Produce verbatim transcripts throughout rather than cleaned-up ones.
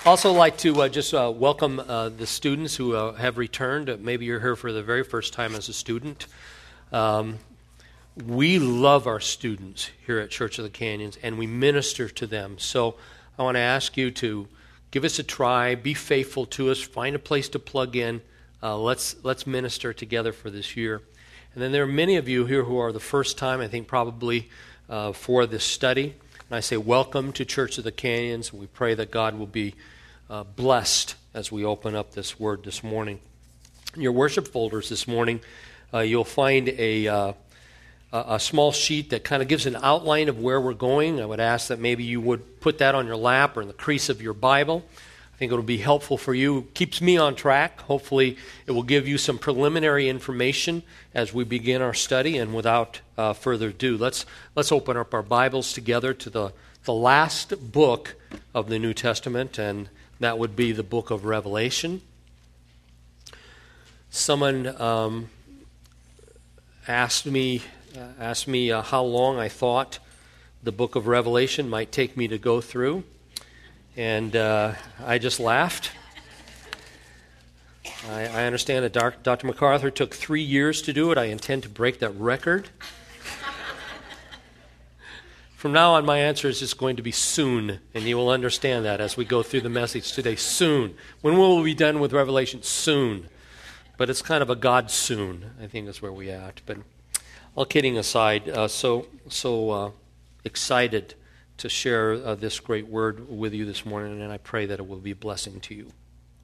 Also like to uh, just uh, welcome uh, the students who uh, have returned. Uh, maybe you're here for the very first time as a student. Um, we love our students here at Church of the Canyons, and we minister to them. So I want to ask you to give us a try, be faithful to us, find a place to plug in. Uh, let's let's minister together for this year. And then there are many of you here who are the first time, I think probably uh, for this study. And I say welcome to Church of the Canyons. We pray that God will be uh, blessed as we open up this word this morning. In your worship folders this morning, uh, you'll find a, uh, a small sheet that kind of gives an outline of where we're going. I would ask that maybe you would put that on your lap or in the crease of your Bible. I think it'll be helpful for you. It keeps me on track. Hopefully it will give you some preliminary information as we begin our study. And without uh, further ado, let's let's open up our Bibles together to the, the last book of the New Testament, and that would be the book of Revelation. Someone um, asked me, uh, asked me uh, how long I thought the book of Revelation might take me to go through. And uh, I just laughed. I, I understand that Doctor MacArthur took three years to do it. I intend to break that record. From now on, my answer is just going to be soon, and you will understand that as we go through the message today. Soon. When will we be done with Revelation? Soon. But it's kind of a God soon, I think is where we at. But all kidding aside, uh, so so uh, excited to share uh, this great word with you this morning, and I pray that it will be a blessing to you.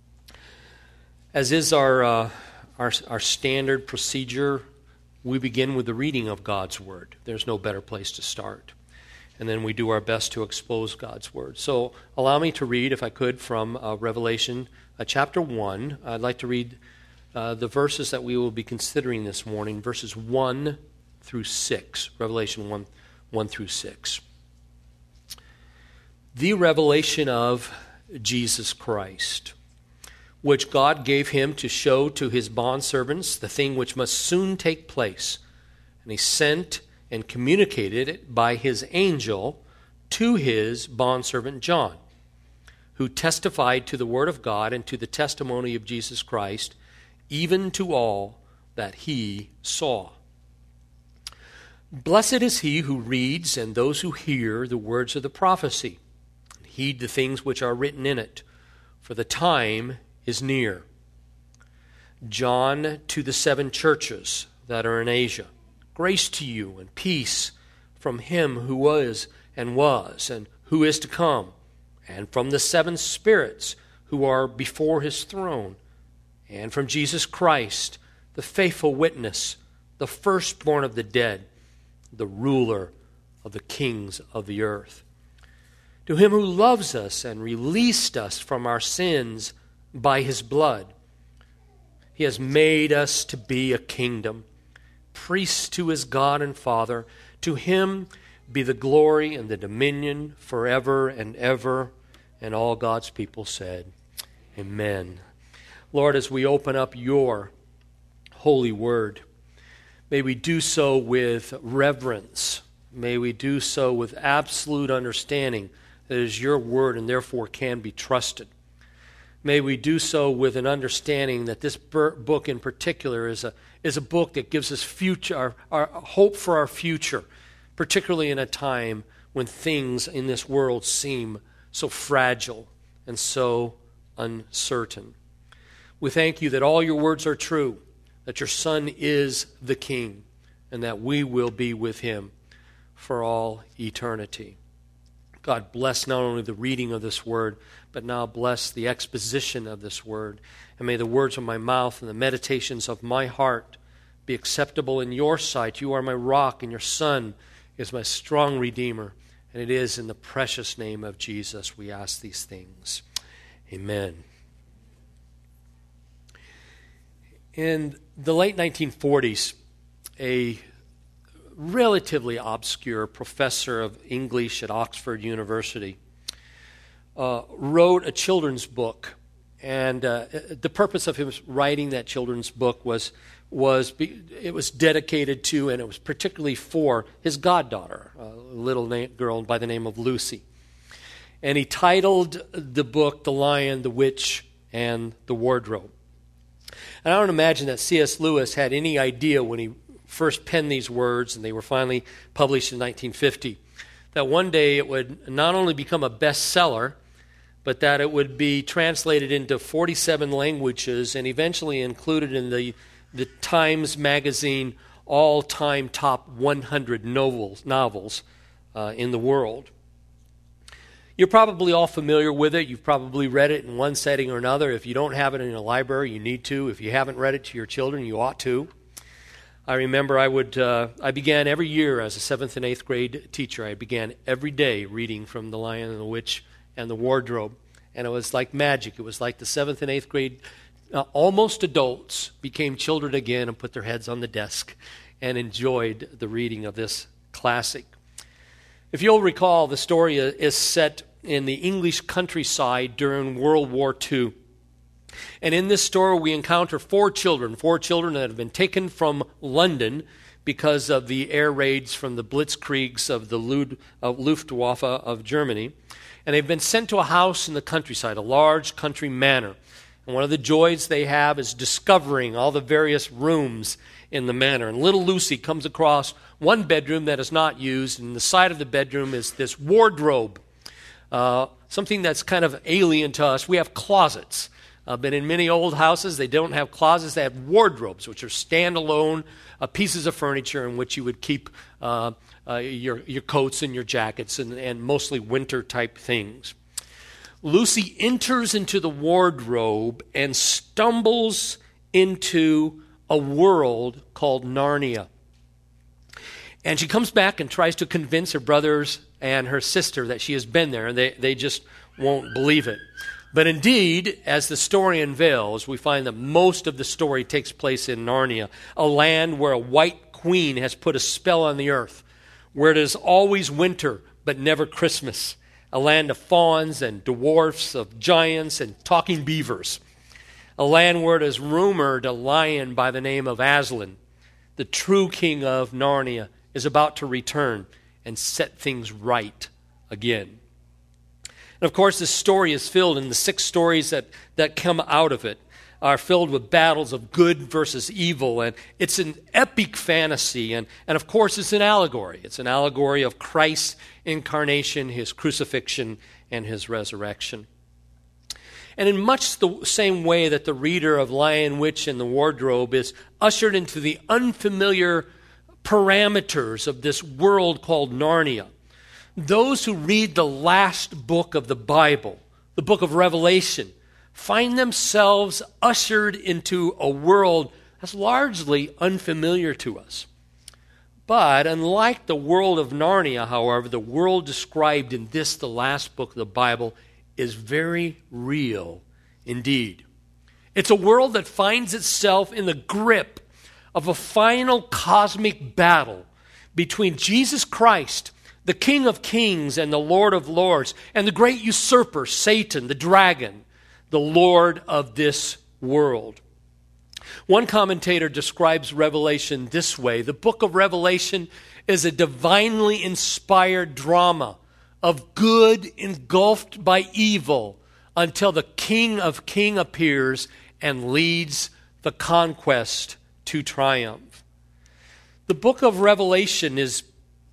As is our, uh, our, our standard procedure, we begin with the reading of God's word. There's no better place to start. And then we do our best to expose God's word. So allow me to read, if I could, from uh, Revelation uh, chapter one. I'd like to read uh, the verses that we will be considering this morning, verses one through six. Revelation one, one through six. The revelation of Jesus Christ, which God gave him to show to his bondservants the thing which must soon take place. And he sent and communicated it by his angel to his bondservant John, who testified to the word of God and to the testimony of Jesus Christ, even to all that he saw. Blessed is he who reads and those who hear the words of the prophecy. Heed the things which are written in it, for the time is near. John, to the seven churches that are in Asia, grace to you and peace from him who was and was and who is to come, and from the seven spirits who are before his throne, and from Jesus Christ, the faithful witness, the firstborn of the dead, the ruler of the kings of the earth. To him who loves us and released us from our sins by his blood, he has made us to be a kingdom, priests to his God and Father. To him be the glory and the dominion forever and ever. And all God's people said, Amen. Lord, as we open up your holy word, may we do so with reverence. May we do so with absolute understanding that it is your word and therefore can be trusted. May we do so with an understanding that this book in particular is a is a book that gives us future, our, our hope for our future, particularly in a time when things in this world seem so fragile and so uncertain. We thank you that all your words are true, that your Son is the King, and that we will be with him for all eternity. God, bless not only the reading of this word, but now bless the exposition of this word. And may the words of my mouth and the meditations of my heart be acceptable in your sight. You are my rock, and your Son is my strong Redeemer. And it is in the precious name of Jesus we ask these things. Amen. In the late nineteen forties, a relatively obscure professor of English at Oxford University uh, wrote a children's book, and uh, the purpose of him writing that children's book was was be, it was dedicated to, and it was particularly for his goddaughter, a little na- girl by the name of Lucy. and he titled the book The Lion, the Witch, and the Wardrobe. And I don't imagine that C S Lewis had any idea when he first penned these words, and they were finally published in nineteen fifty, that one day it would not only become a bestseller, but that it would be translated into forty-seven languages and eventually included in the, the Times Magazine all-time top one hundred novels, novels uh, in the world. You're probably all familiar with it. You've probably read it in one setting or another. If you don't have it in a library, you need to. If you haven't read it to your children, you ought to. I remember I would. Uh, I began every year as a seventh and eighth grade teacher. I began every day reading from The Lion and the Witch and the Wardrobe. And it was like magic. It was like the seventh and eighth grade, uh, almost adults, became children again and put their heads on the desk and enjoyed the reading of this classic. If you'll recall, the story is set in the English countryside during World War Two. And in this story, we encounter four children, four children that have been taken from London because of the air raids from the Blitzkriegs of the Lud, uh, Luftwaffe of Germany. And they've been sent to a house in the countryside, a large country manor. And one of the joys they have is discovering all the various rooms in the manor. And little Lucy comes across one bedroom that is not used, and the side of the bedroom is this wardrobe, uh, something that's kind of alien to us. We have closets. Uh, but in many old houses, they don't have closets. They have wardrobes, which are standalone uh, pieces of furniture in which you would keep uh, uh, your, your coats and your jackets and, and mostly winter-type things. Lucy enters into the wardrobe and stumbles into a world called Narnia. And she comes back and tries to convince her brothers and her sister that she has been there, and they, they just won't believe it. But indeed, as the story unveils, we find that most of the story takes place in Narnia, a land where a white queen has put a spell on the earth, where it is always winter but never Christmas, a land of fauns and dwarfs, of giants and talking beavers, a land where it is rumored a lion by the name of Aslan, the true king of Narnia, is about to return and set things right again. And of course, this story is filled, and the six stories that, that come out of it are filled with battles of good versus evil, and it's an epic fantasy, and, and of course, it's an allegory. It's an allegory of Christ's incarnation, his crucifixion, and his resurrection. And in much the same way that the reader of Lion, Witch, and the Wardrobe is ushered into the unfamiliar parameters of this world called Narnia, those who read the last book of the Bible, the book of Revelation, find themselves ushered into a world that's largely unfamiliar to us. But unlike the world of Narnia, however, the world described in this, the last book of the Bible, is very real indeed. It's a world that finds itself in the grip of a final cosmic battle between Jesus Christ, the King of Kings and the Lord of Lords, and the great usurper, Satan, the dragon, the Lord of this world. One commentator describes Revelation this way: the book of Revelation is a divinely inspired drama of good engulfed by evil until the King of Kings appears and leads the conquest to triumph. The book of Revelation is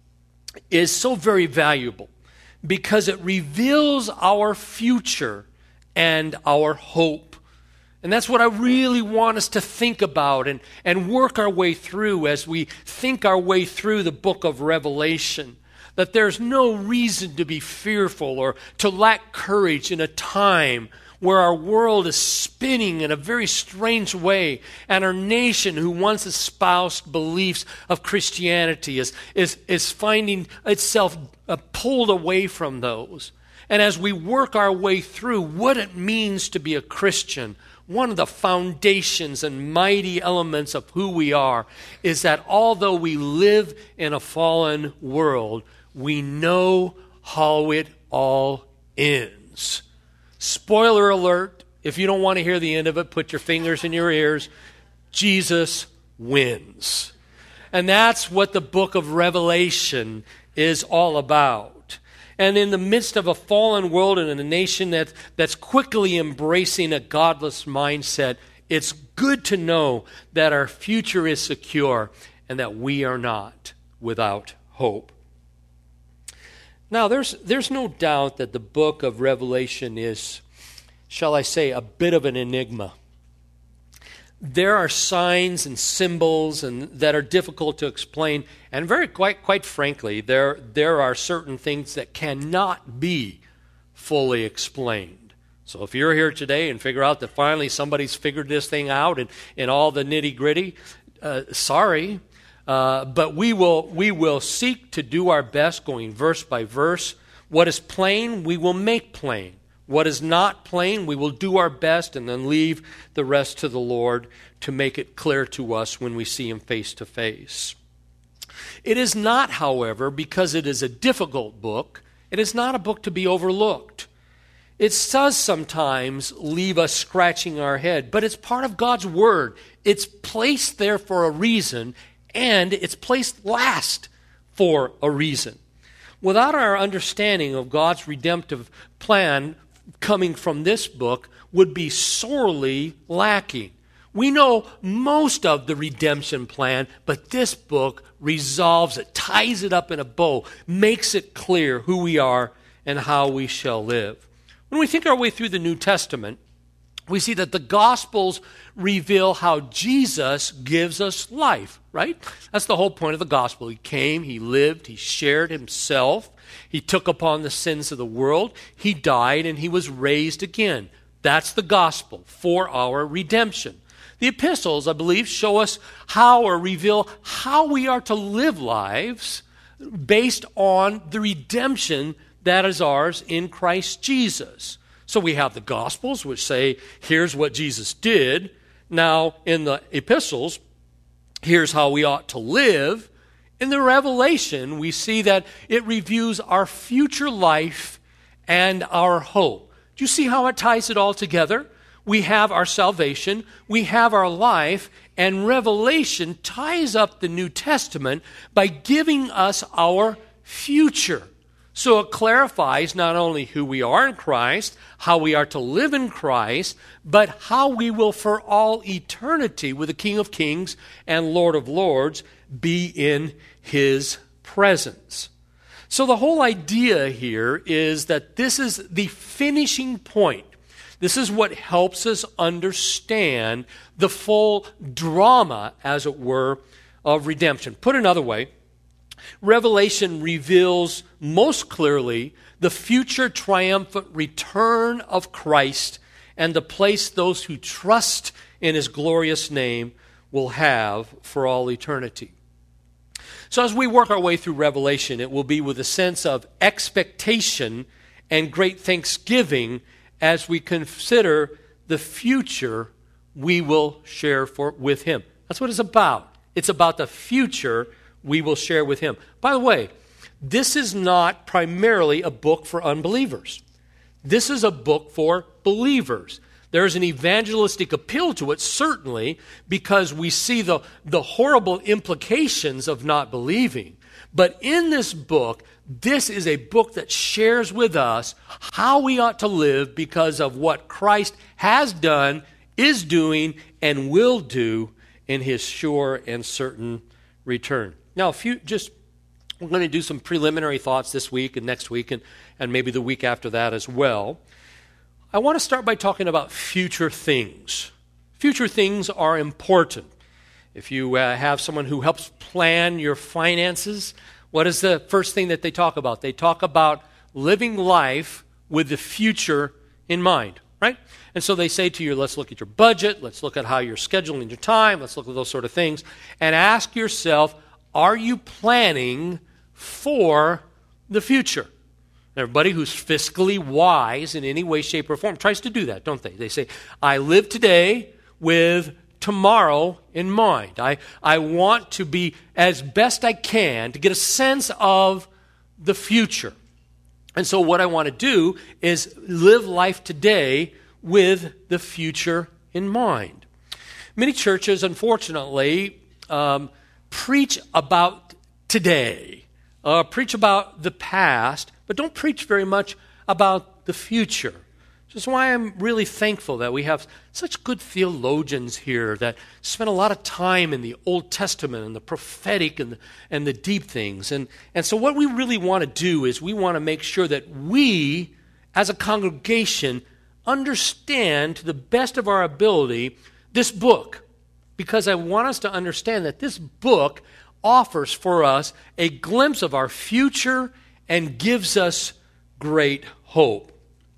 is so very valuable because it reveals our future and our hope. And that's what I really want us to think about and, and work our way through as we think our way through the book of Revelation. That there's no reason to be fearful or to lack courage in a time where our world is spinning in a very strange way, and our nation, who once espoused beliefs of Christianity, is, is, is finding itself uh, pulled away from those. And as we work our way through what it means to be a Christian, one of the foundations and mighty elements of who we are is that although we live in a fallen world, we know how it all ends. Spoiler alert, if you don't want to hear the end of it, put your fingers in your ears. Jesus wins. And that's what the book of Revelation is all about. And in the midst of a fallen world and in a nation that, that's quickly embracing a godless mindset, it's good to know that our future is secure and that we are not without hope. Now, there's, there's no doubt that the book of Revelation is, shall I say, a bit of an enigma. There are signs and symbols and that are difficult to explain, and very quite quite frankly, there there are certain things that cannot be fully explained. So if you're here today and figure out that finally somebody's figured this thing out and, and all the nitty-gritty, uh, sorry, uh, but we will we will seek to do our best going verse by verse. What is plain, we will make plain. What is not plain, we will do our best and then leave the rest to the Lord to make it clear to us when we see Him face to face. It is not, however, because it is a difficult book, it is not a book to be overlooked. It does sometimes leave us scratching our head, but it's part of God's Word. It's placed there for a reason, and it's placed last for a reason. Without our understanding of God's redemptive plan coming from this book would be sorely lacking. We know most of the redemption plan, but this book resolves it, ties it up in a bow, makes it clear who we are and how we shall live. When we think our way through the New Testament, we see that the Gospels reveal how Jesus gives us life, right? That's the whole point of the Gospel. He came, He lived, He shared Himself, He took upon the sins of the world, He died, and He was raised again. That's the Gospel for our redemption. The epistles, I believe, show us how or reveal how we are to live lives based on the redemption that is ours in Christ Jesus. So we have the Gospels, which say, here's what Jesus did. Now, in the epistles, here's how we ought to live. In the Revelation, we see that it reviews our future life and our hope. Do you see how it ties it all together? We have our salvation, we have our life, and Revelation ties up the New Testament by giving us our future. So it clarifies not only who we are in Christ, how we are to live in Christ, but how we will for all eternity with the King of Kings and Lord of Lords be in His presence. So the whole idea here is that this is the finishing point. This is what helps us understand the full drama, as it were, of redemption. Put another way, Revelation reveals most clearly the future triumphant return of Christ and the place those who trust in His glorious name will have for all eternity. So as we work our way through Revelation, it will be with a sense of expectation and great thanksgiving as we consider the future we will share for, with Him. That's what it's about. It's about the future we will share with Him. By the way, this is not primarily a book for unbelievers. This is a book for believers. There's an evangelistic appeal to it, certainly, because we see the, the horrible implications of not believing. But in this book, this is a book that shares with us how we ought to live because of what Christ has done, is doing, and will do in His sure and certain return. Now, if you just, we're going to do some preliminary thoughts this week and next week and, and maybe the week after that as well. I want to start by talking about future things. Future things are important. If you uh, have someone who helps plan your finances, what is the first thing that they talk about? They talk about living life with the future in mind, right? And so they say to you, let's look at your budget, let's look at how you're scheduling your time, let's look at those sort of things, and ask yourself, are you planning for the future? Everybody who's fiscally wise in any way, shape, or form tries to do that, don't they? They say, I live today with tomorrow in mind. I, I want to be as best I can to get a sense of the future. And so what I want to do is live life today with the future in mind. Many churches, unfortunately, um, preach about today, uh, preach about the past, but don't preach very much about the future. Which is why I'm really thankful that we have such good theologians here that spend a lot of time in the Old Testament and the prophetic and the, and the deep things. And, and so what we really want to do is we want to make sure that we, as a congregation, understand to the best of our ability this book. Because I want us to understand that this book offers for us a glimpse of our future and gives us great hope.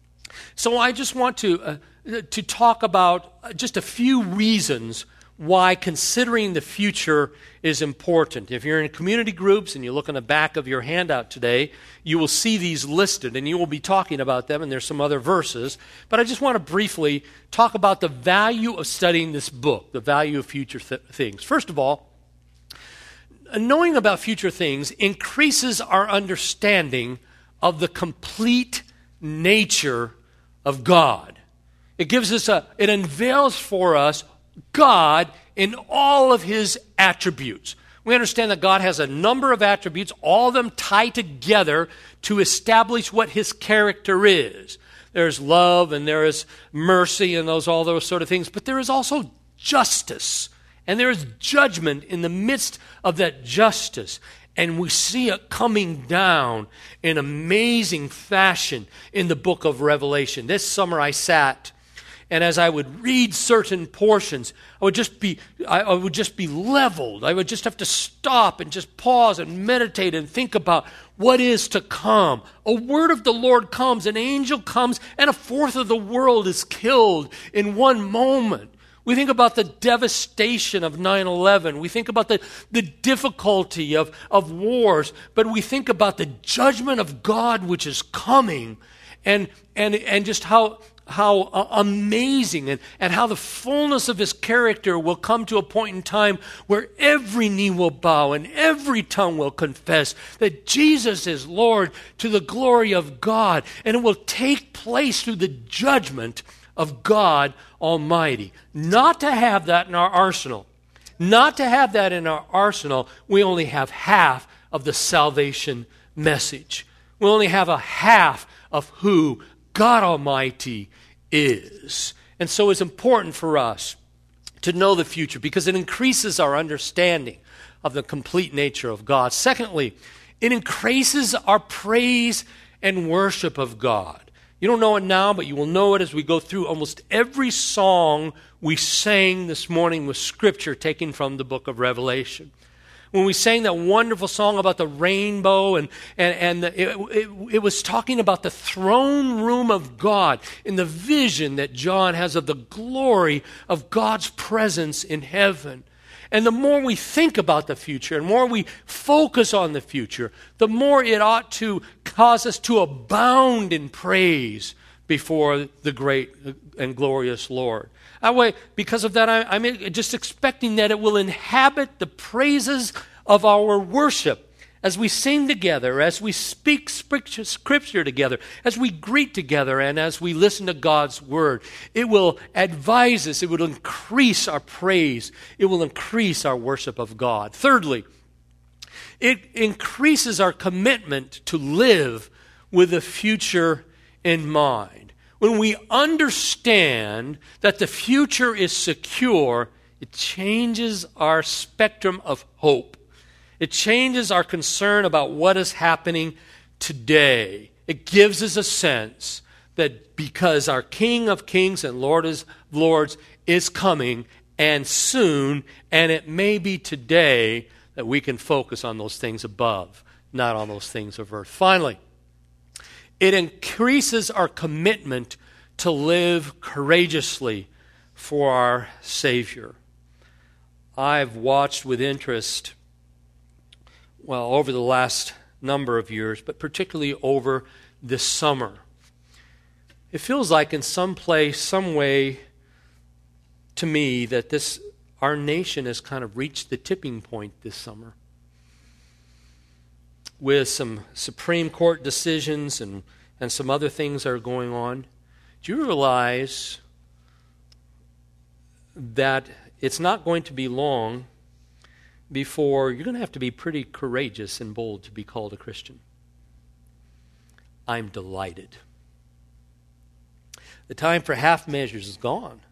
So I just want to uh, to talk about just a few reasons why considering the future is important. If you're in community groups and you look in the back of your handout today, you will see these listed, and you will be talking about them, and there's some other verses. But I just want to briefly talk about the value of studying this book, the value of future th- things. First of all, knowing about future things increases our understanding of the complete nature of God. It gives us a, it unveils for us God in all of his attributes. We understand that God has a number of attributes, all of them tied together to establish what his character is. There's love and there is mercy and those all those sort of things, but there is also justice. And there is judgment in the midst of that justice. And we see it coming down in amazing fashion in the book of Revelation. This summer I sat, and as I would read certain portions, I would just be I, I would just be leveled. I would just have to stop and just pause and meditate and think about what is to come. A word of the Lord comes, an angel comes, and a fourth of the world is killed in one moment. We think about the devastation of nine eleven. We think about the, the difficulty of, of wars. But we think about the judgment of God which is coming. And and and just how how uh, amazing and, and how the fullness of his character will come to a point in time where every knee will bow and every tongue will confess that Jesus is Lord to the glory of God. And it will take place through the judgment of God Almighty. Not to have that in our arsenal. Not to have that in our arsenal, we only have half of the salvation message. We only have a half of who God Almighty is. And so it's important for us to know the future because it increases our understanding of the complete nature of God. Secondly, it increases our praise and worship of God. You don't know it now, but you will know it as we go through almost every song we sang this morning with Scripture taken from the book of Revelation. When we sang that wonderful song about the rainbow, and, and, and the, it, it, it was talking about the throne room of God in the vision that John has of the glory of God's presence in heaven. And the more we think about the future and more we focus on the future, the more it ought to cause us to abound in praise before the great and glorious Lord. That way, because of that, I, I'm just expecting that it will inhabit the praises of our worship as we sing together, as we speak Scripture together, as we greet together, and as we listen to God's Word. It will advise us. It will increase our praise. It will increase our worship of God. Thirdly, it increases our commitment to live with the future in mind. When we understand that the future is secure, it changes our spectrum of hope. It changes our concern about what is happening today. It gives us a sense that because our King of Kings and Lord of Lords is coming, and soon, and it may be today, that we can focus on those things above, not on those things of earth. Finally, it increases our commitment to live courageously for our Savior. I've watched with interest, well, over the last number of years, but particularly over this summer. It feels like in some place, some way, to me, that this our nation has kind of reached the tipping point this summer with some Supreme Court decisions and, and some other things that are going on. Do you realize that it's not going to be long before you're going to have to be pretty courageous and bold to be called a Christian? I'm delighted. The time for half measures is gone.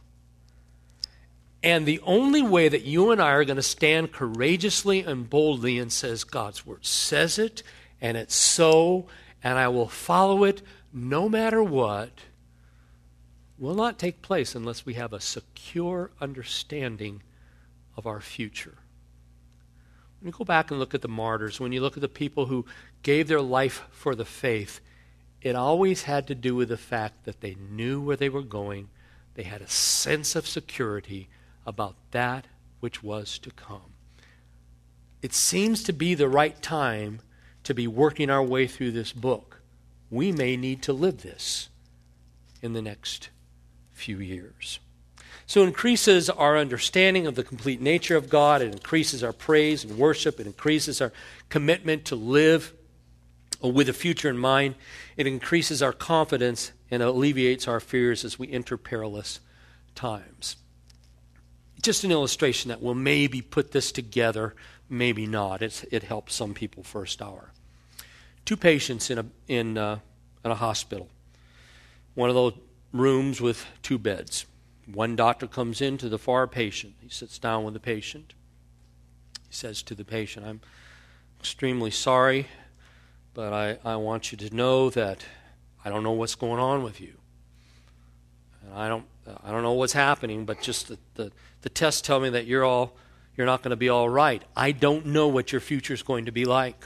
And the only way that you and I are going to stand courageously and boldly and says, God's word says it, and it's so, and I will follow it no matter what, will not take place unless we have a secure understanding of our future. When you go back and look at the martyrs, when you look at the people who gave their life for the faith, it always had to do with the fact that they knew where they were going. They had a sense of security about that which was to come. It seems to be the right time to be working our way through this book. We may need to live this in the next few years. So it increases our understanding of the complete nature of God. It increases our praise and worship. It increases our commitment to live with a future in mind. It increases our confidence and alleviates our fears as we enter perilous times. Just an illustration that will maybe put this together, maybe not. It's, it helps some people first hour. Two patients in a in uh, in a hospital. One of those rooms with two beds. One doctor comes in to the far patient. He sits down with the patient. He says to the patient, I'm extremely sorry, but I, I want you to know that I don't know what's going on with you. And I don't I don't know what's happening, but just the, the, the tests tell me that you're all you're not going to be all right. I don't know what your future is going to be like.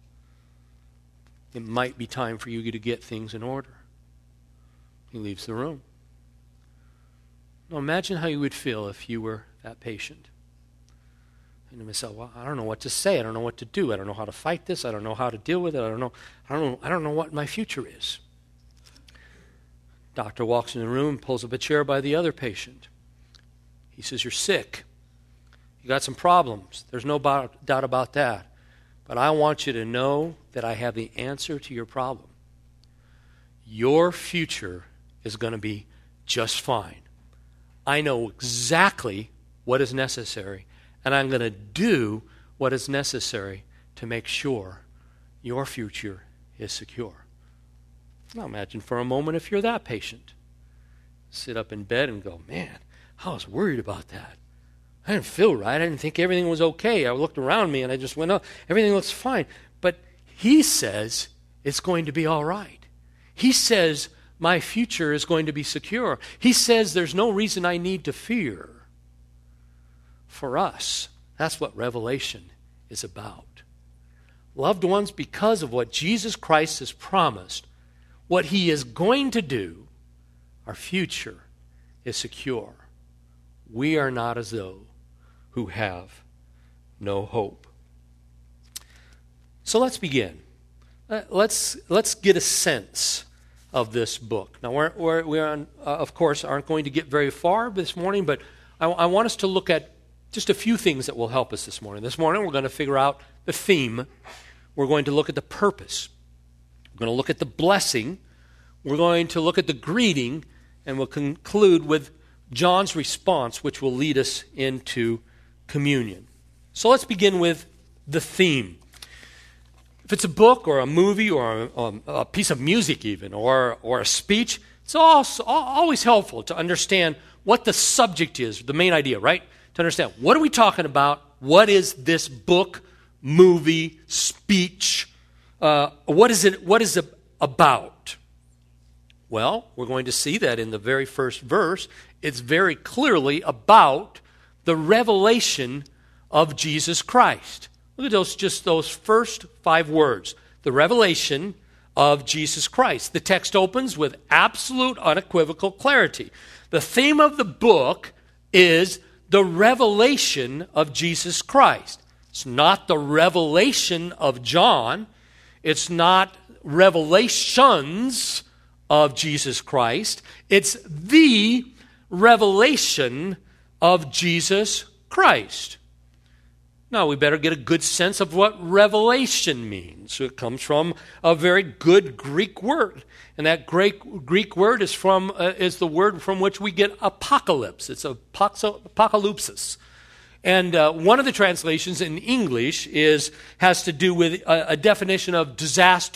It might be time for you to get things in order. He leaves the room. Now imagine how you would feel if you were that patient. And you may say, well, I don't know what to say. I don't know what to do. I don't know how to fight this. I don't know how to deal with it. I don't know. I don't know. I don't know what my future is. Doctor walks in the room and pulls up a chair by the other patient. He says, you're sick. You got some problems. There's no doubt about that. But I want you to know that I have the answer to your problem. Your future is going to be just fine. I know exactly what is necessary, and I'm going to do what is necessary to make sure your future is secure. Now imagine for a moment if you're that patient. Sit up in bed and go, man, I was worried about that. I didn't feel right. I didn't think everything was okay. I looked around me and I just went, oh, everything looks fine. But he says it's going to be all right. He says my future is going to be secure. He says there's no reason I need to fear. For us, that's what Revelation is about. Loved ones, because of what Jesus Christ has promised, what he is going to do, our future is secure. We are not as though who have no hope. So let's begin. Uh, let's let's get a sense of this book. Now, we're, we're, we are, on, uh, of course, aren't going to get very far this morning, but I, I want us to look at just a few things that will help us this morning. This morning, we're going to figure out the theme. We're going to look at the purpose. We're going to look at the blessing. We're going to look at the greeting, and we'll conclude with John's response, which will lead us into communion. So let's begin with the theme. If it's a book or a movie or a, a piece of music even, or, or a speech, it's also always helpful to understand what the subject is, the main idea, right? To understand, what are we talking about? What is this book, movie, speech? Uh, what is it? What is it about? Well, we're going to see that in the very first verse, it's very clearly about the revelation of Jesus Christ. Look at those, just those first five words. The revelation of Jesus Christ. The text opens with absolute unequivocal clarity. The theme of the book is the revelation of Jesus Christ. It's not the revelation of John. It's not revelations of Jesus Christ. It's the revelation of Jesus Christ. Now, we better get a good sense of what revelation means. It comes from a very good Greek word. And that Greek, Greek word is from uh, is the word from which we get apocalypse. It's apocalypsis. And uh, one of the translations in English is has to do with a, a definition of disaster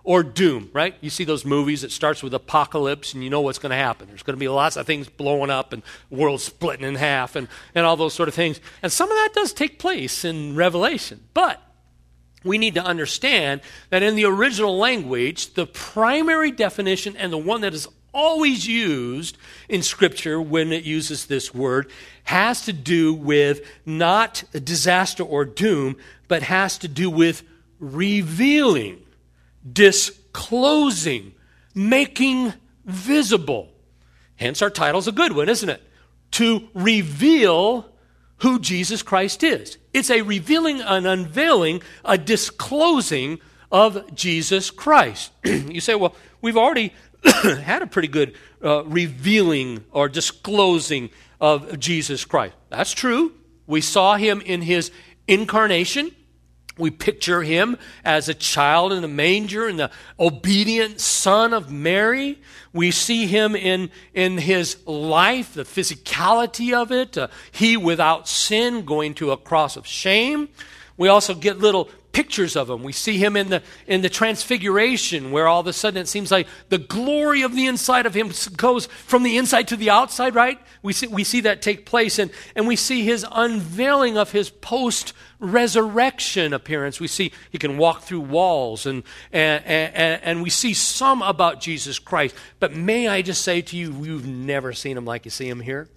or doom, right? You see those movies, it starts with apocalypse, and you know what's going to happen. There's going to be lots of things blowing up and the world splitting in half and, and all those sort of things. And some of that does take place in Revelation. But we need to understand that in the original language, the primary definition and the one that is always used in Scripture when it uses this word has to do with not disaster or doom, but has to do with revealing, disclosing, making visible. Hence our title's a good one, isn't it? To reveal who Jesus Christ is. It's a revealing, an unveiling, a disclosing of Jesus Christ. You say, well, we've already had a pretty good uh, revealing or disclosing of Jesus Christ. That's true. We saw him in his incarnation. We picture him as a child in a manger and the obedient son of Mary. We see him in, in his life, the physicality of it. Uh, he without sin going to a cross of shame. We also get little pictures of him. We see him in the in the transfiguration, where all of a sudden it seems like the glory of the inside of him goes from the inside to the outside, right? We see we see that take place, and, and we see his unveiling of his post-resurrection appearance. We see he can walk through walls, and and, and and we see some about Jesus Christ. But may I just say to you, you've never seen him like you see him here.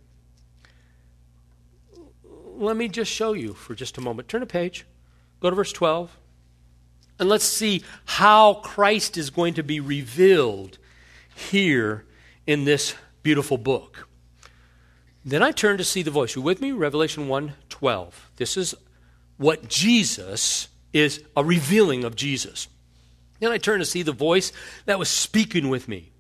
Let me just show you for just a moment. Turn a page. Go to verse twelve. And let's see how Christ is going to be revealed here in this beautiful book. Then I turn to see the voice. You with me? Revelation one twelve. This is what Jesus is, a revealing of Jesus. Then I turn to see the voice that was speaking with me.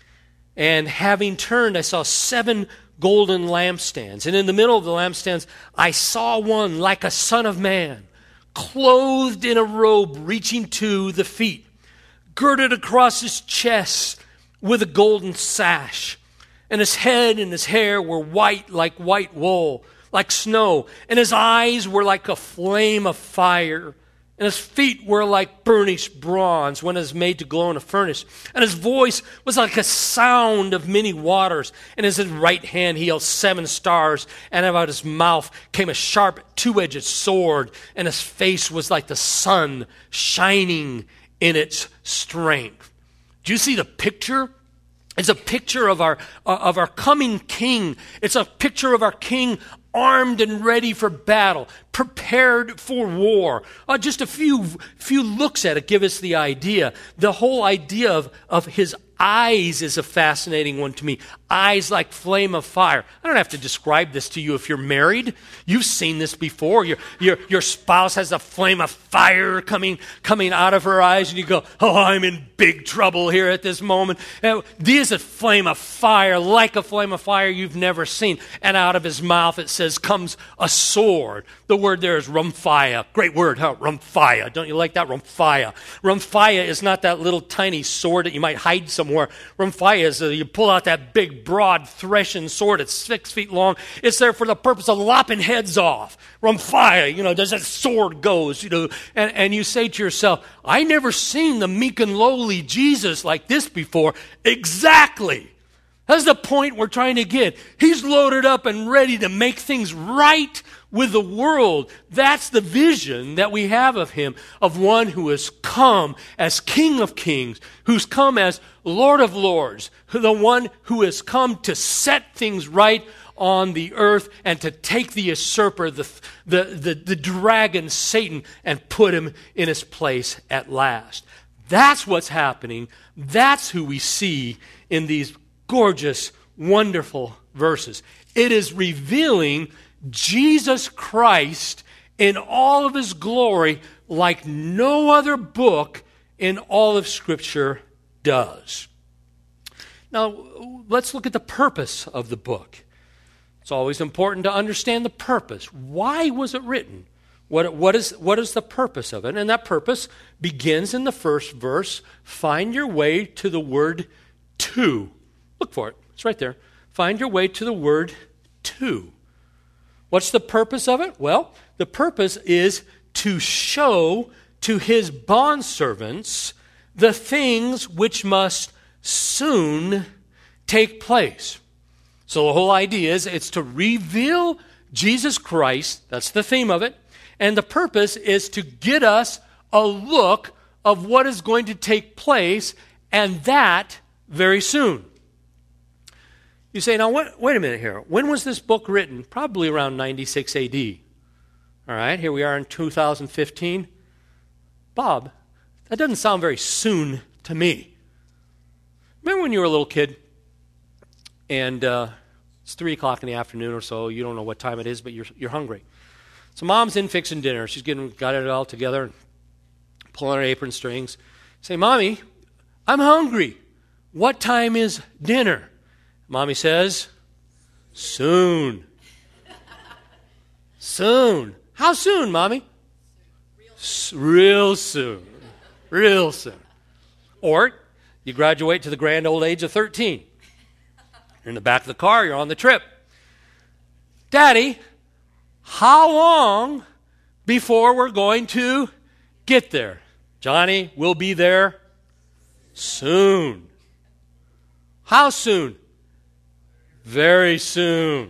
And having turned, I saw seven golden lampstands. And in the middle of the lampstands, I saw one like a son of man, clothed in a robe reaching to the feet, girded across his chest with a golden sash. And his head and his hair were white like white wool, like snow. And his eyes were like a flame of fire. And his feet were like burnished bronze when it is made to glow in a furnace. And his voice was like a sound of many waters. And in his right hand he held seven stars. And out of his mouth came a sharp two-edged sword. And his face was like the sun shining in its strength. Do you see the picture? It's a picture of our, uh, of our coming king. It's a picture of our king armed and ready for battle, prepared for war. Uh, just a few few looks at it give us the idea. The whole idea of, of his eyes is a fascinating one to me. Eyes like flame of fire. I don't have to describe this to you if you're married. You've seen this before. Your your your spouse has a flame of fire coming coming out of her eyes, and you go, "Oh, I'm in big trouble here at this moment." And this is a flame of fire, like a flame of fire you've never seen. And out of his mouth, it says, comes a sword. The word there is rumphia. Great word, huh? Rumphia. Don't you like that? Rumphia. Rumphia is not that little tiny sword that you might hide somewhere. Rumphia is uh, you pull out that big, broad, threshing sword. It's six feet long. It's there for the purpose of lopping heads off. Rumphia, you know, does that sword goes, you know, and, and you say to yourself, I never seen the meek and lowly Jesus like this before. Exactly. That's the point we're trying to get. He's loaded up and ready to make things right with the world. That's the vision that we have of him, of one who has come as King of Kings, who's come as Lord of Lords, the one who has come to set things right on the earth and to take the usurper, the, the, the, the dragon, Satan, and put him in his place at last. That's what's happening. That's who we see in these gorgeous, wonderful verses. It is revealing Jesus Christ in all of his glory like no other book in all of Scripture does. Now, let's look at the purpose of the book. It's always important to understand the purpose. Why was it written? What, what, is, what is the purpose of it? And that purpose begins in the first verse. Find your way to the word to. Look for it. It's right there. Find your way to the word to. What's the purpose of it? Well, the purpose is to show to his bondservants the things which must soon take place. So the whole idea is it's to reveal Jesus Christ. That's the theme of it. And the purpose is to get us a look of what is going to take place, and that very soon. You say, now, wait, wait a minute here. When was this book written? Probably around ninety-six A D. All right, here we are in two thousand fifteen. Bob, that doesn't sound very soon to me. Remember when you were a little kid, and uh, it's three o'clock in the afternoon or so, you don't know what time it is, but you're, you're hungry. So mom's in fixing dinner. She's getting got it all together, pulling her apron strings. Say, Mommy, I'm hungry. What time is dinner? Mommy says, soon. Soon. How soon, Mommy? S- real soon. Real soon. Or you graduate to the grand old age of thirteen. You're in the back of the car, you're on the trip. Daddy, how long before we're going to get there? Johnny, we'll be there soon. How soon? Very soon.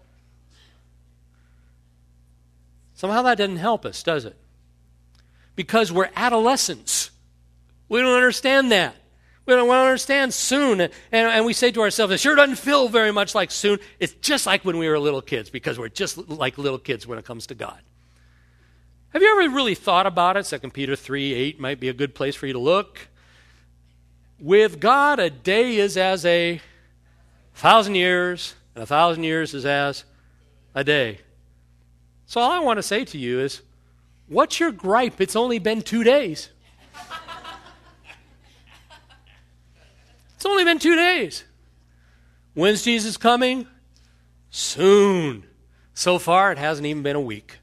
Somehow that doesn't help us, does it? Because we're adolescents. We don't understand that. We don't, we don't understand soon. And, and we say to ourselves, it sure doesn't feel very much like soon. It's just like when we were little kids, because we're just like little kids when it comes to God. Have you ever really thought about it? Second Peter three eight might be a good place for you to look. With God, a day is as a thousand years, and a thousand years is as a day. So all I want to say to you is, what's your gripe? It's only been two days. It's only been two days. When's Jesus coming? Soon. So far, it hasn't even been a week.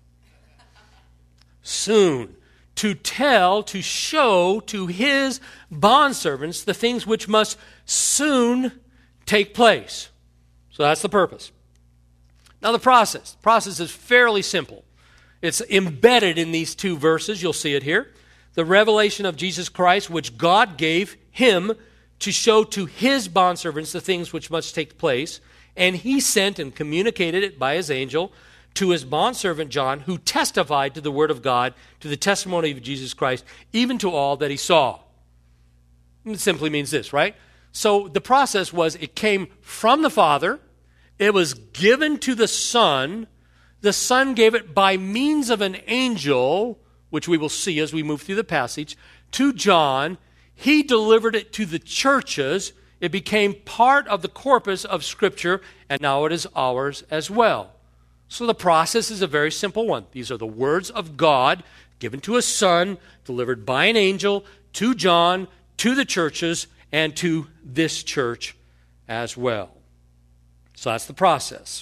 Soon. To tell, to show to his bondservants the things which must soon take place. So that's the purpose. Now the process. The process is fairly simple. It's embedded in these two verses. You'll see it here. The revelation of Jesus Christ, which God gave him to show to his bondservants the things which must take place. And he sent and communicated it by his angel to his bondservant John, who testified to the word of God, to the testimony of Jesus Christ, even to all that he saw. It simply means this, right? So the process was, it came from the Father, it was given to the Son, the Son gave it by means of an angel, which we will see as we move through the passage, to John. He delivered it to the churches. It became part of the corpus of Scripture, and now it is ours as well. So the process is a very simple one. These are the words of God given to a Son, delivered by an angel to John, to the churches, and to this church as well. So that's the process.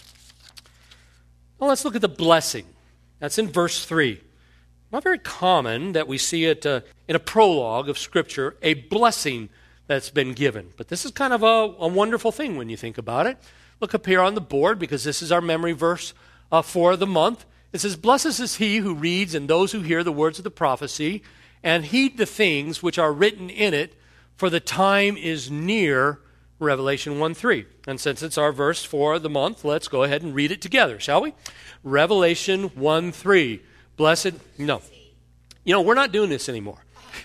Now let's look at the blessing. That's in verse three. Not very common that we see it uh, in a prologue of Scripture, a blessing that's been given. But this is kind of a, a wonderful thing when you think about it. Look up here on the board, because this is our memory verse uh, for the month. It says, "Blessed is he who reads and those who hear the words of the prophecy and heed the things which are written in it, for the time is near." Revelation one three. And since it's our verse for the month, let's go ahead and read it together, shall we? Revelation one three. Blessed, no. You know, we're not doing this anymore.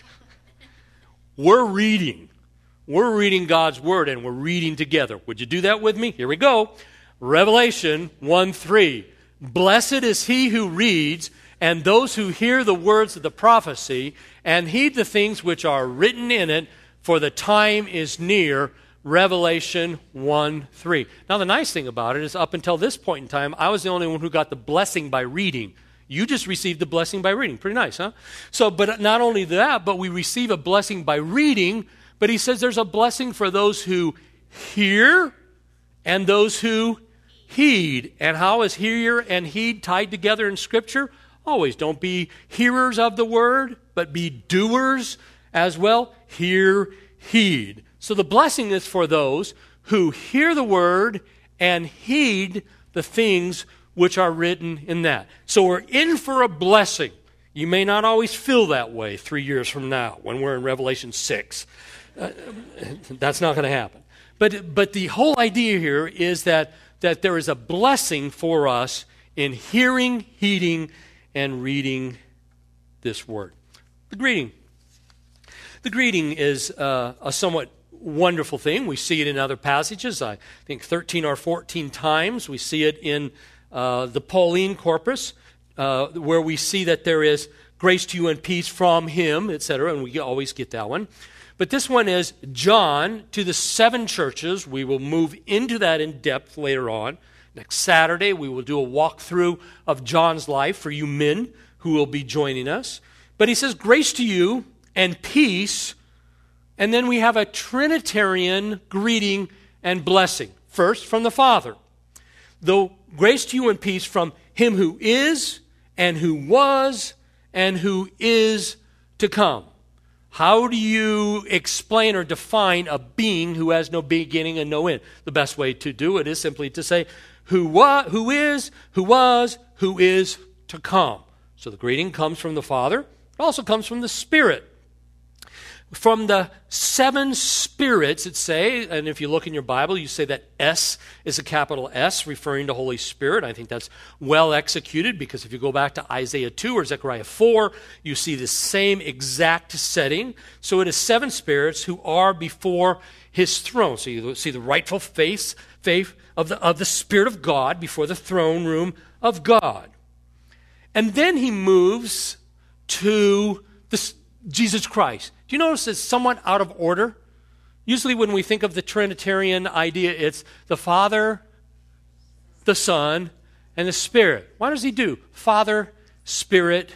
We're reading. We're reading God's Word, and we're reading together. Would you do that with me? Here we go. Revelation one three. Blessed is he who reads, and those who hear the words of the prophecy, and heed the things which are written in it, for the time is near. Revelation one three. Now, the nice thing about it is, up until this point in time, I was the only one who got the blessing by reading. You just received the blessing by reading. Pretty nice, huh? So, but not only that, but we receive a blessing by reading, but he says there's a blessing for those who hear and those who heed. And how is hear and heed tied together in Scripture? Always don't be hearers of the word, but be doers as well. Hear, heed. So the blessing is for those who hear the word and heed the things which are written in that. So we're in for a blessing. You may not always feel that way three years from now when we're in Revelation six. Uh, that's not going to happen. But but the whole idea here is that, that there is a blessing for us in hearing, heeding, and reading this word. The greeting. The greeting is uh, a somewhat wonderful thing. We see it in other passages. I think thirteen or fourteen times. We see it in uh, the Pauline corpus, uh, where we see that there is grace to you and peace from him, et cetera, and we always get that one. But this one is John to the seven churches. We will move into that in depth later on. Next Saturday, we will do a walkthrough of John's life for you men who will be joining us. But he says, grace to you and peace. And then we have a Trinitarian greeting and blessing. First, from the Father. Though grace to you and peace from him who is, and who was, and who is to come. How do you explain or define a being who has no beginning and no end? The best way to do it is simply to say, who, wa- who is, who was, who is to come. So the greeting comes from the Father. It also comes from the Spirit. From the seven spirits, it say, and if you look in your Bible, you say that S is a capital S, referring to Holy Spirit. I think that's well executed, because if you go back to Isaiah two or Zechariah four, you see the same exact setting. So it is seven spirits who are before his throne. So you see the rightful face, faith of the, of the Spirit of God before the throne room of God. And then he moves to the, Jesus Christ. Do you notice it's somewhat out of order? Usually when we think of the Trinitarian idea, it's the Father, the Son, and the Spirit. Why does he do Father, Spirit,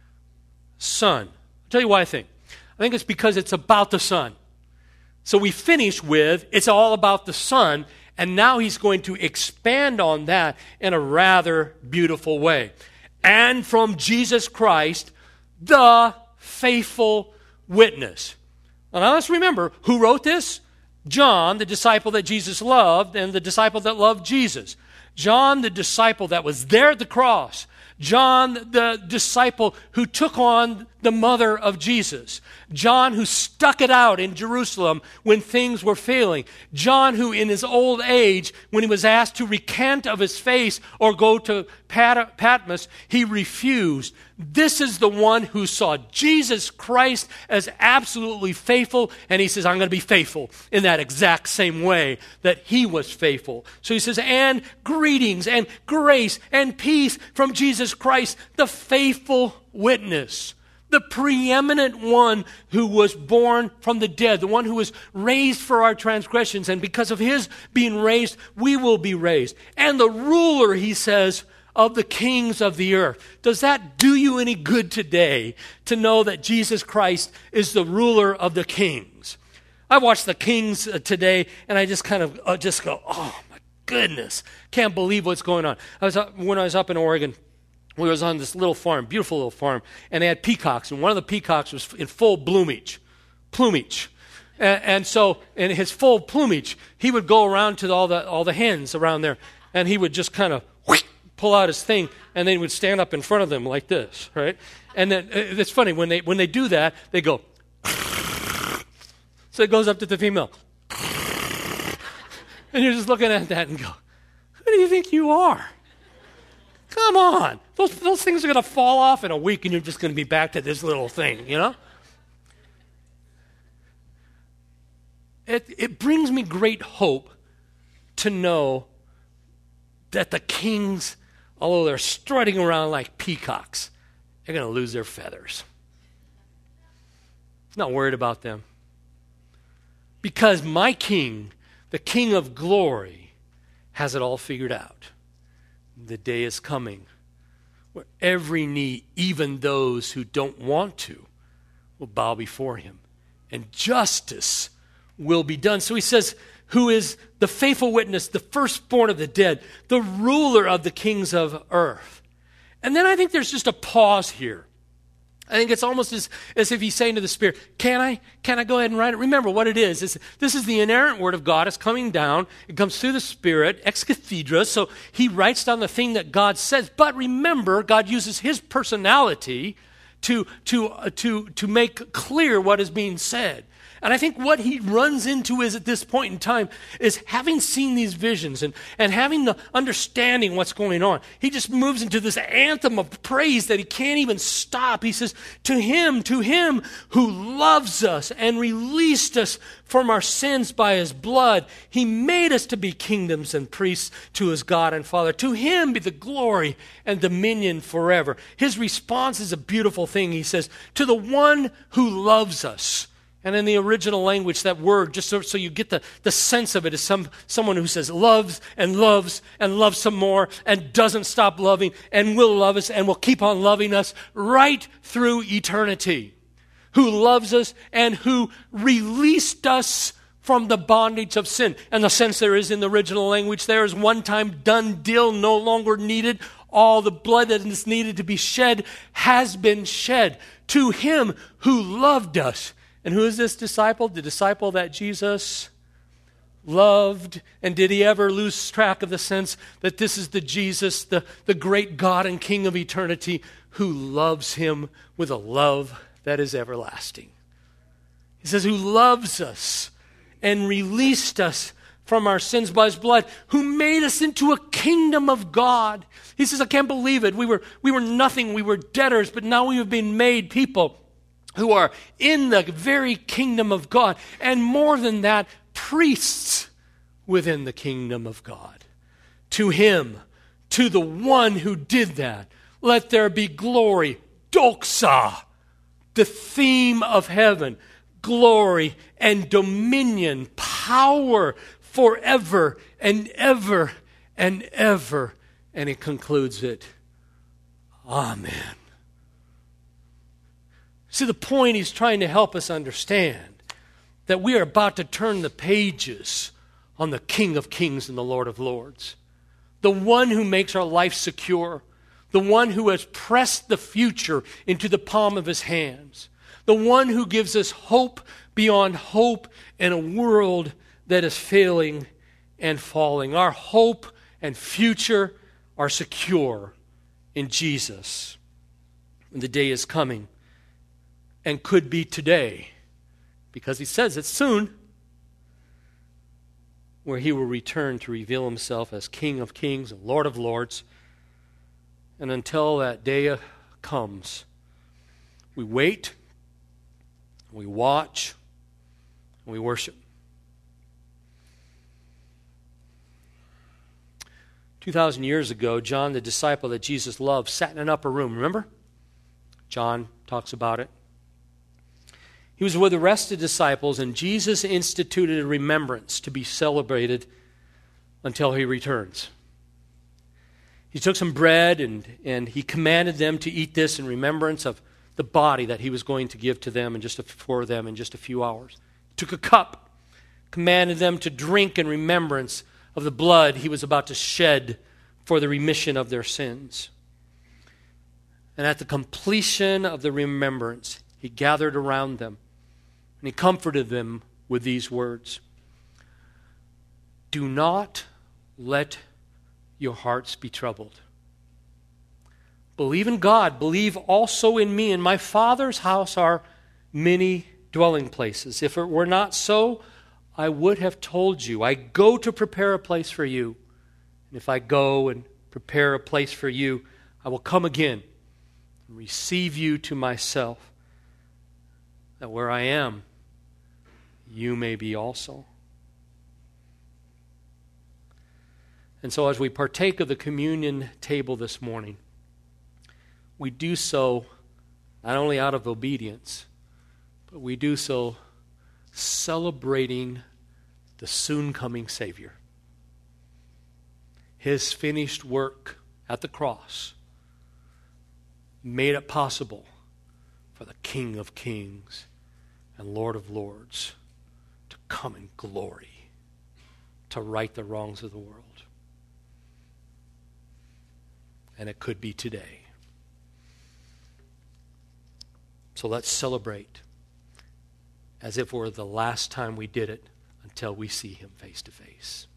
Son? I'll tell you why I think. I think it's because it's about the Son. So we finish with, it's all about the Son, and now he's going to expand on that in a rather beautiful way. And from Jesus Christ, the faithful witness. Now let's remember, who wrote this? John, the disciple that Jesus loved, and the disciple that loved Jesus. John, the disciple that was there at the cross. John, the disciple who took on the mother of Jesus. John, who stuck it out in Jerusalem when things were failing. John, who in his old age, when he was asked to recant of his faith or go to Pat- Patmos, he refused. This is the one who saw Jesus Christ as absolutely faithful, and he says, I'm going to be faithful in that exact same way that he was faithful. So he says, and greetings and grace and peace from Jesus Christ, the faithful witness, the preeminent one who was born from the dead, the one who was raised for our transgressions, and because of his being raised, we will be raised. And the ruler, he says, of the kings of the earth. Does that do you any good today to know that Jesus Christ is the ruler of the kings? I watch the Kings today, and I just kind of uh, just go, oh my goodness, can't believe what's going on. I was up, when I was up in Oregon, we was on this little farm, beautiful little farm, and they had peacocks, and one of the peacocks was in full plumage, plumage. And, and so, in his full plumage, he would go around to all the all the hens around there, and he would just kind of pull out his thing, and then he would stand up in front of them like this, right? And then it's funny when they when they do that, they go. So it goes up to the female, and you're just looking at that and go, "Who do you think you are? Come on, those those things are going to fall off in a week, and you're just going to be back to this little thing, you know." It it brings me great hope to know that the kings, although they're strutting around like peacocks, they're going to lose their feathers. Not worried about them. Because my king, the King of glory, has it all figured out. The day is coming where every knee, even those who don't want to, will bow before him. And justice will be done. So he says, who is the faithful witness, the firstborn of the dead, the ruler of the kings of earth. And then I think there's just a pause here. I think it's almost as, as if he's saying to the Spirit, can I can I go ahead and write it? Remember what it is. It's, this is the inerrant word of God. It's coming down. It comes through the Spirit, ex cathedra. So he writes down the thing that God says. But remember, God uses his personality to, to, uh, to, to make clear what is being said. And I think what he runs into is at this point in time is having seen these visions and, and having the understanding what's going on. He just moves into this anthem of praise that he can't even stop. He says, to him, to him who loves us and released us from our sins by his blood. He made us to be kingdoms and priests to his God and Father. To him be the glory and dominion forever. His response is a beautiful thing. He says, to the one who loves us. And in the original language, that word, just so, so you get the, the sense of it, is some, someone who says loves and loves and loves some more and doesn't stop loving and will love us and will keep on loving us right through eternity. Who loves us and who released us from the bondage of sin. And the sense there is in the original language there is one time done deal, no longer needed. All the blood that is needed to be shed has been shed. To him who loved us. And who is this disciple? The disciple that Jesus loved. And did he ever lose track of the sense that this is the Jesus, the, the great God and King of eternity, who loves him with a love that is everlasting? He says, who loves us and released us from our sins by his blood, who made us into a kingdom of God. He says, I can't believe it. We were, we were nothing. We were debtors, but now we have been made people who are in the very kingdom of God. And more than that, priests within the kingdom of God. To him, to the one who did that, let there be glory, doxa, the theme of heaven, glory and dominion, power forever and ever and ever. And it concludes it, amen. See, the point he's trying to help us understand, that we are about to turn the pages on the King of Kings and the Lord of Lords. The one who makes our life secure. The one who has pressed the future into the palm of his hands. The one who gives us hope beyond hope in a world that is failing and falling. Our hope and future are secure in Jesus. And the day is coming. And could be today, because he says it's soon, where he will return to reveal himself as King of Kings and Lord of Lords. And until that day comes, we wait, we watch, and we worship. Two thousand years ago, John, the disciple that Jesus loved, sat in an upper room. Remember? John talks about it. He was with the rest of the disciples, and Jesus instituted a remembrance to be celebrated until he returns. He took some bread, and, and he commanded them to eat this in remembrance of the body that he was going to give to them and just a, for them in just a few hours. He took a cup, commanded them to drink in remembrance of the blood he was about to shed for the remission of their sins. And at the completion of the remembrance, he gathered around them. And he comforted them with these words. Do not let your hearts be troubled. Believe in God. Believe also in me. In my Father's house are many dwelling places. If it were not so, I would have told you. I go to prepare a place for you. And if I go and prepare a place for you, I will come again and receive you to myself, that where I am, you may be also. And so as we partake of the communion table this morning, we do so not only out of obedience, but we do so celebrating the soon coming Savior. His finished work at the cross made it possible for the King of Kings and Lord of Lords to come in glory, to right the wrongs of the world. And it could be today. So let's celebrate as if it were the last time we did it until we see him face to face.